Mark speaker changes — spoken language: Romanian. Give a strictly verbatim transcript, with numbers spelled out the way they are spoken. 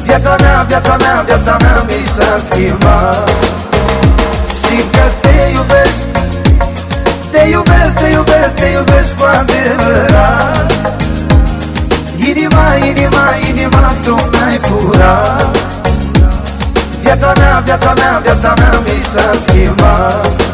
Speaker 1: Viața mea, viața mea, viața mea mi s-a schimbat. Simt că te iubesc, te iubesc, te iubesc, te iubesc cu adevărat. Inima, inima, inima tu mi-ai furat. Viața mea, viața mea, viața mea mi s-a schimbat.